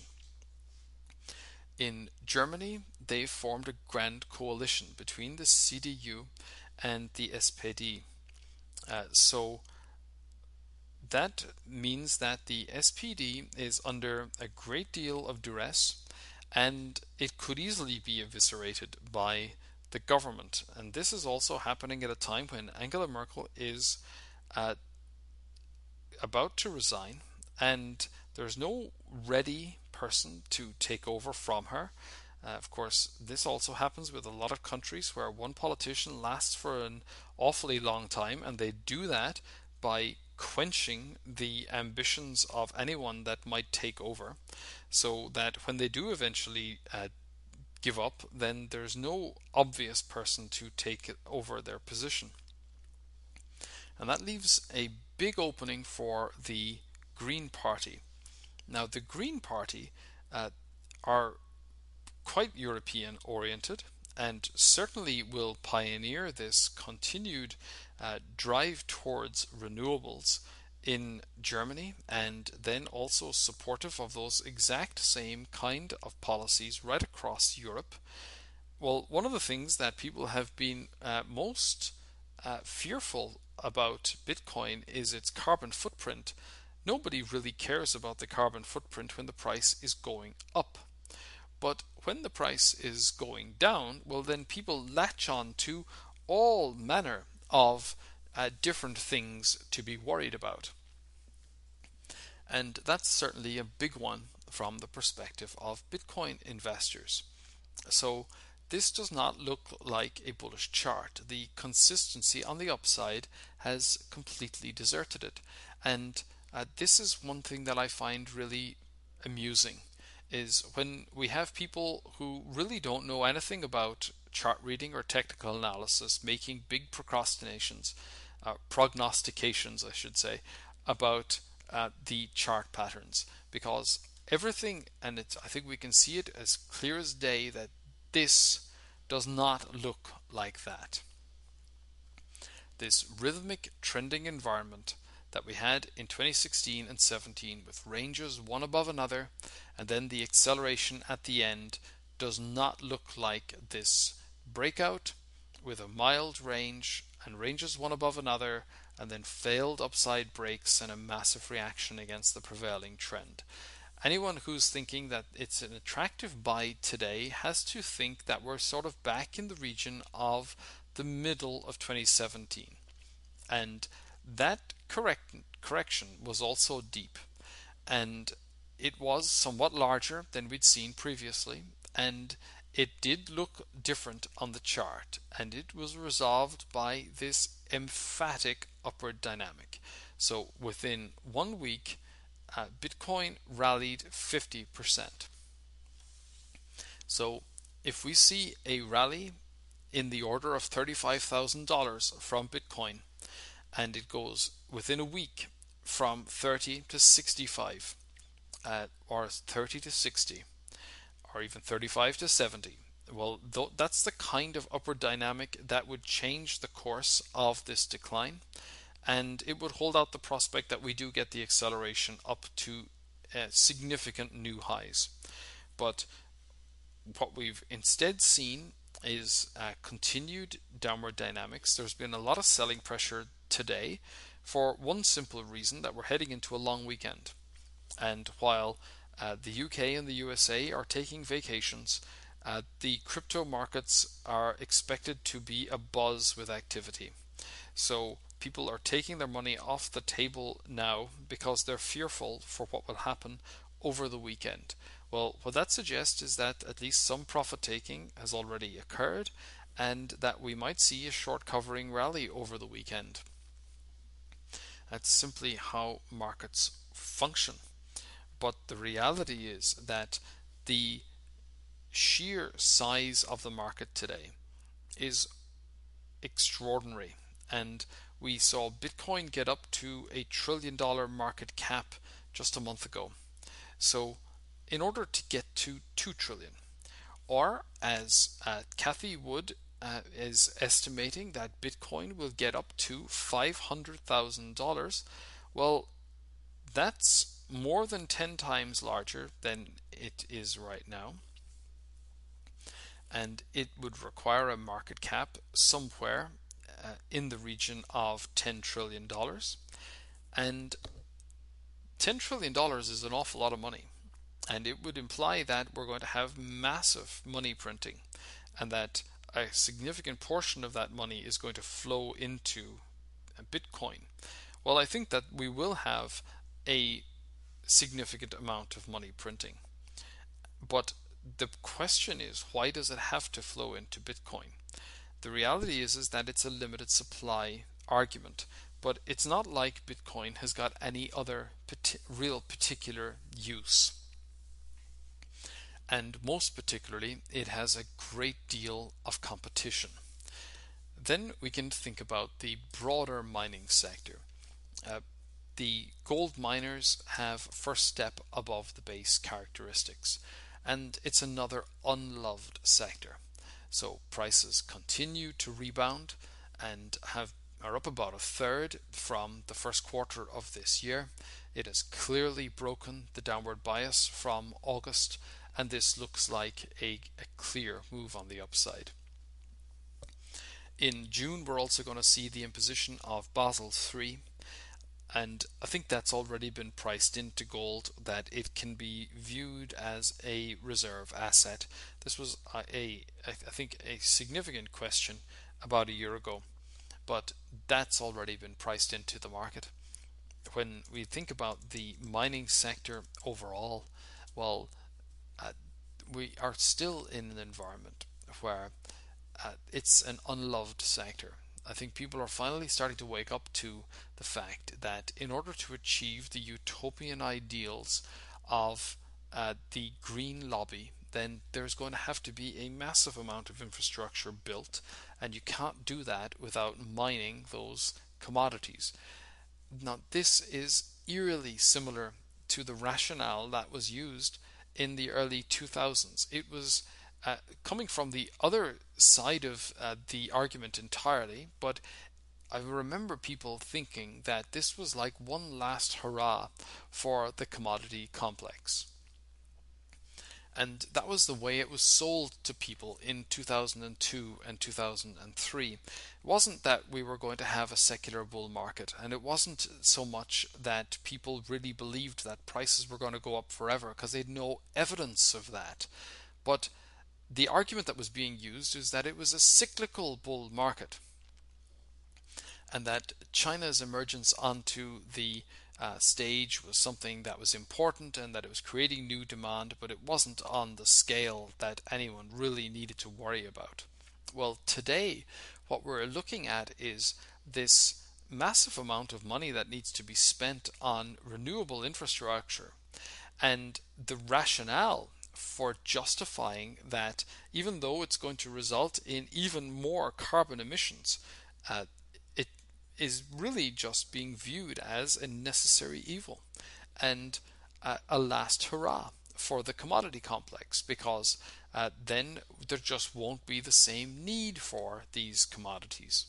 In Germany, they formed a grand coalition between the C D U and the S P D. Uh, so that means that the S P D is under a great deal of duress, and it could easily be eviscerated by the government. And this is also happening at a time when Angela Merkel is uh, about to resign, and there's no ready person to take over from her. Uh, of course, this also happens with a lot of countries where one politician lasts for an awfully long time, and they do that by quenching the ambitions of anyone that might take over, so that when they do eventually uh, give up, then there's no obvious person to take over their position. And that leaves a big opening for the Green Party. Now, the Green Party uh, are quite European oriented and certainly will pioneer this continued uh, drive towards renewables in Germany, and then also supportive of those exact same kind of policies right across Europe. Well, one of the things that people have been uh, most uh, fearful about Bitcoin is its carbon footprint. Nobody really cares about the carbon footprint when the price is going up. But when the price is going down, well, then people latch on to all manner of uh, different things to be worried about. And that's certainly a big one from the perspective of Bitcoin investors. So this does not look like a bullish chart. The consistency on the upside has completely deserted it. And uh, this is one thing that I find really amusing, is when we have people who really don't know anything about chart reading or technical analysis making big procrastinations, uh, prognostications, I should say, about uh, the chart patterns, because everything, and it's, I think we can see it as clear as day, that this does not look like that. This rhythmic trending environment that we had in twenty sixteen and seventeen, with ranges one above another and then the acceleration at the end, does not look like this breakout with a mild range and ranges one above another and then failed upside breaks and a massive reaction against the prevailing trend. Anyone who's thinking that it's an attractive buy today has to think that we're sort of back in the region of the middle of twenty seventeen. And that correct, correction was also deep, and it was somewhat larger than we'd seen previously, and it did look different on the chart, and it was resolved by this emphatic upward dynamic. So within one week, uh, Bitcoin rallied fifty percent. So if we see a rally in the order of thirty-five thousand dollars from Bitcoin, and it goes within a week from thirty to sixty-five, uh, or thirty to sixty, or even thirty-five to seventy. Well, th- that's the kind of upward dynamic that would change the course of this decline, and it would hold out the prospect that we do get the acceleration up to uh, significant new highs. But what we've instead seen is uh, continued downward dynamics. There's been a lot of selling pressure today for one simple reason, that we're heading into a long weekend. And while uh, the U K and the U S A are taking vacations, uh, the crypto markets are expected to be abuzz with activity. So people are taking their money off the table now because they're fearful for what will happen over the weekend. Well, what that suggests is that at least some profit taking has already occurred, and that we might see a short covering rally over the weekend. That's simply how markets function. But the reality is that the sheer size of the market today is extraordinary. And we saw Bitcoin get up to a trillion dollar market cap just a month ago. So, in order to get to two trillion, or as uh, Cathie Wood uh, is estimating that Bitcoin will get up to five hundred thousand dollars, well, that's more than ten times larger than it is right now. And it would require a market cap somewhere uh, in the region of ten trillion dollars. And ten trillion dollars is an awful lot of money. And it would imply that we're going to have massive money printing, and that a significant portion of that money is going to flow into Bitcoin. Well, I think that we will have a significant amount of money printing. But the question is, why does it have to flow into Bitcoin? The reality is, is that it's a limited supply argument, but it's not like Bitcoin has got any other real particular use. And most particularly, it has a great deal of competition. Then we can think about the broader mining sector. Uh, the gold miners have first step above the base characteristics, and it's another unloved sector. So prices continue to rebound and have are up about a third from the first quarter of this year. It has clearly broken the downward bias from August, and this looks like a, a clear move on the upside. In June, we're also going to see the imposition of Basel three, and I think that's already been priced into gold, that it can be viewed as a reserve asset. This was a, a I think a significant question about a year ago, but that's already been priced into the market. When we think about the mining sector overall, well, uh, we are still in an environment where uh, it's an unloved sector. I think people are finally starting to wake up to the fact that in order to achieve the utopian ideals of uh, the green lobby, then there's going to have to be a massive amount of infrastructure built, and you can't do that without mining those commodities. Now, this is eerily similar to the rationale that was used in the early two thousands. It was uh, coming from the other side of uh, the argument entirely, but I remember people thinking that this was like one last hurrah for the commodity complex. And that was the way it was sold to people in two thousand two and two thousand three. It wasn't that we were going to have a secular bull market, and it wasn't so much that people really believed that prices were going to go up forever, because they had no evidence of that. But the argument that was being used is that it was a cyclical bull market, and that China's emergence onto the uh, stage was something that was important, and that it was creating new demand, but it wasn't on the scale that anyone really needed to worry about. Well, today, what we're looking at is this massive amount of money that needs to be spent on renewable infrastructure, and the rationale for justifying that, even though it's going to result in even more carbon emissions, uh, it is really just being viewed as a necessary evil and uh, a last hurrah for the commodity complex, because uh, then there just won't be the same need for these commodities.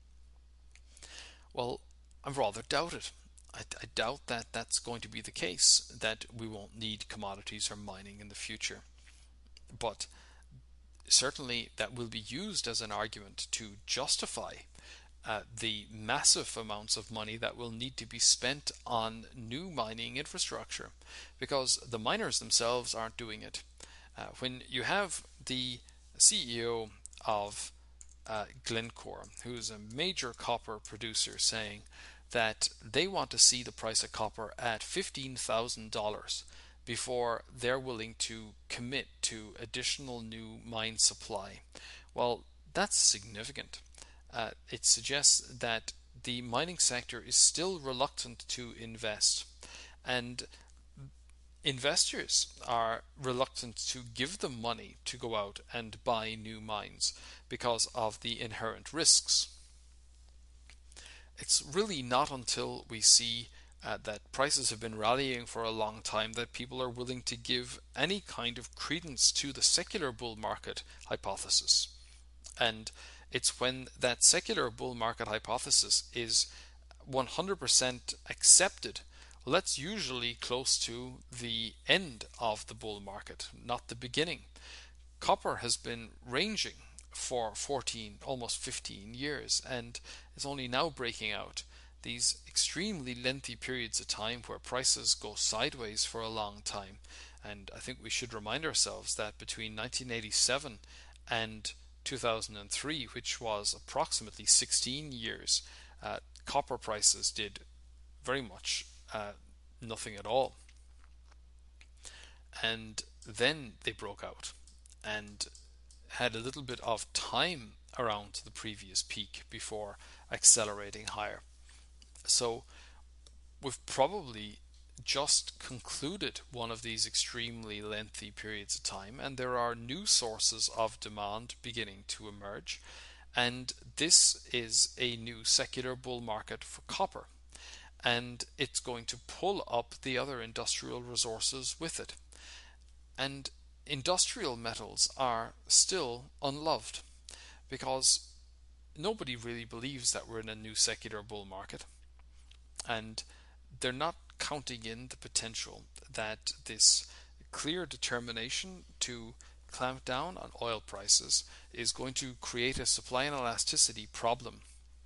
Well, I rather doubt it. I, I doubt that that's going to be the case, that we won't need commodities or mining in the future. But certainly that will be used as an argument to justify uh, the massive amounts of money that will need to be spent on new mining infrastructure, because the miners themselves aren't doing it. Uh, when you have the C E O of uh, Glencore, who's a major copper producer, saying that they want to see the price of copper at fifteen thousand dollars before they're willing to commit to additional new mine supply. Well, that's significant. Uh, it suggests that the mining sector is still reluctant to invest, and investors are reluctant to give them money to go out and buy new mines because of the inherent risks. It's really not until we see uh, that prices have been rallying for a long time that people are willing to give any kind of credence to the secular bull market hypothesis. And it's when that secular bull market hypothesis is one hundred percent accepted, well, that's usually close to the end of the bull market, not the beginning. Copper has been ranging for fourteen, almost fifteen years, and is only now breaking out. These extremely lengthy periods of time where prices go sideways for a long time. And I think we should remind ourselves that between nineteen eighty-seven and two thousand three, which was approximately sixteen years, uh, copper prices did very much uh, nothing at all. And then they broke out and had a little bit of time around the previous peak before accelerating higher. So we've probably just concluded one of these extremely lengthy periods of time, and there are new sources of demand beginning to emerge, and this is a new secular bull market for copper, and it's going to pull up the other industrial resources with it. And industrial metals are still unloved because nobody really believes that we're in a new secular bull market, and they're not counting in the potential that this clear determination to clamp down on oil prices is going to create a supply and elasticity problem.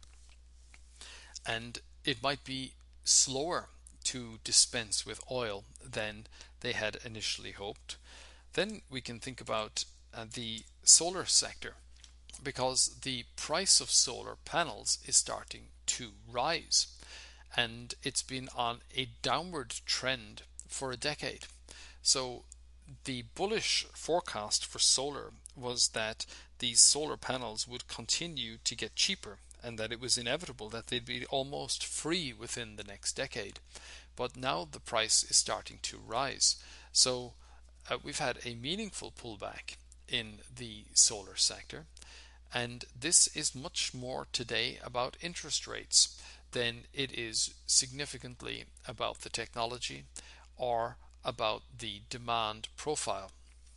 And it might be slower to dispense with oil than they had initially hoped. Then we can think about uh, the solar sector, because the price of solar panels is starting to rise, and it's been on a downward trend for a decade. So the bullish forecast for solar was that these solar panels would continue to get cheaper, and that it was inevitable that they'd be almost free within the next decade. But now the price is starting to rise. So uh, we've had a meaningful pullback in the solar sector, and this is much more today about interest rates than it is significantly about the technology or about the demand profile.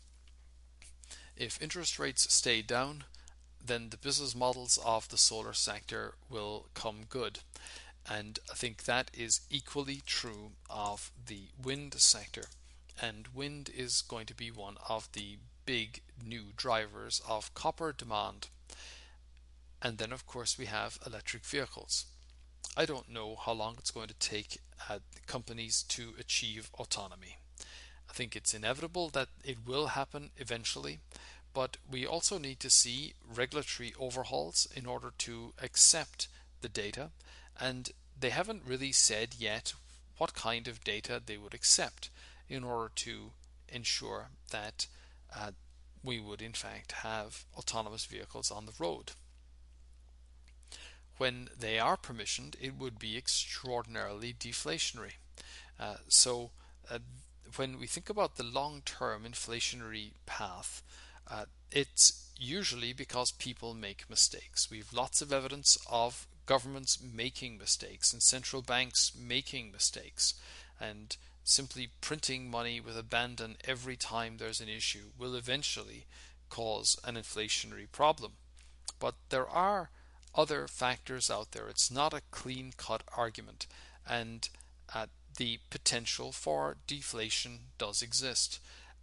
If interest rates stay down, then the business models of the solar sector will come good. And I think that is equally true of the wind sector. And wind is going to be one of the big new drivers of copper demand. And then, of course, we have electric vehicles. I don't know how long it's going to take uh, companies to achieve autonomy. I think it's inevitable that it will happen eventually, but we also need to see regulatory overhauls in order to accept the data, and they haven't really said yet what kind of data they would accept in order to ensure that uh, we would in fact have autonomous vehicles on the road. When they are permissioned, it would be extraordinarily deflationary. Uh, so uh, when we think about the long-term inflationary path, uh, it's usually because people make mistakes. We have lots of evidence of governments making mistakes and central banks making mistakes, and simply printing money with abandon every time there's an issue will eventually cause an inflationary problem. But there are other factors out there. It's not a clean-cut argument, and uh, the potential for deflation does exist.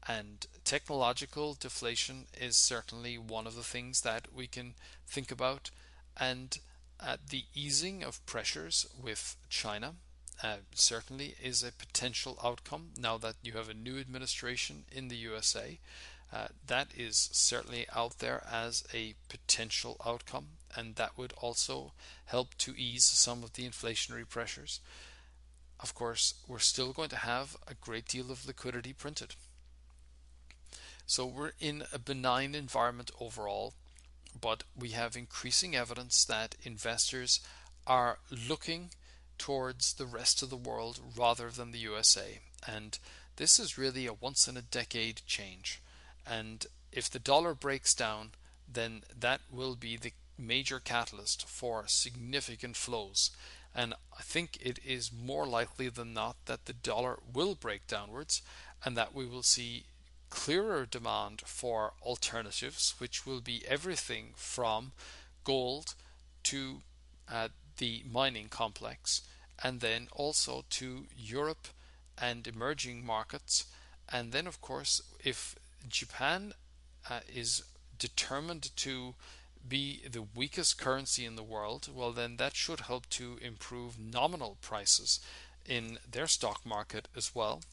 And technological deflation is certainly one of the things that we can think about. And uh, the easing of pressures with China uh, certainly is a potential outcome now that you have a new administration in the U S A. Uh, that is certainly out there as a potential outcome, and that would also help to ease some of the inflationary pressures. Of course, we're still going to have a great deal of liquidity printed. So we're in a benign environment overall, but we have increasing evidence that investors are looking towards the rest of the world rather than the U S A. And this is really a once in a decade change. And if the dollar breaks down, then that will be the major catalyst for significant flows. And I think it is more likely than not that the dollar will break downwards and that we will see clearer demand for alternatives, which will be everything from gold to uh, the mining complex, and then also to Europe and emerging markets. And then, of course, if Japan uh, is determined to be the weakest currency in the world, well, then that should help to improve nominal prices in their stock market as well.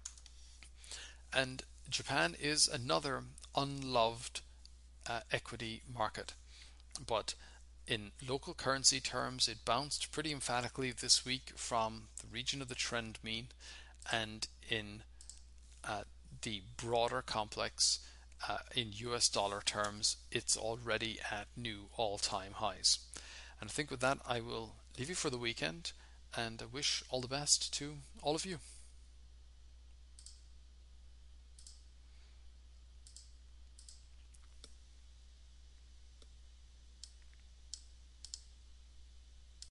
And Japan is another unloved uh, equity market, but in local currency terms, it bounced pretty emphatically this week from the region of the trend mean, and in uh, the broader complex, uh, in U S dollar terms, it's already at new all-time highs. And I think with that, I will leave you for the weekend, and I wish all the best to all of you.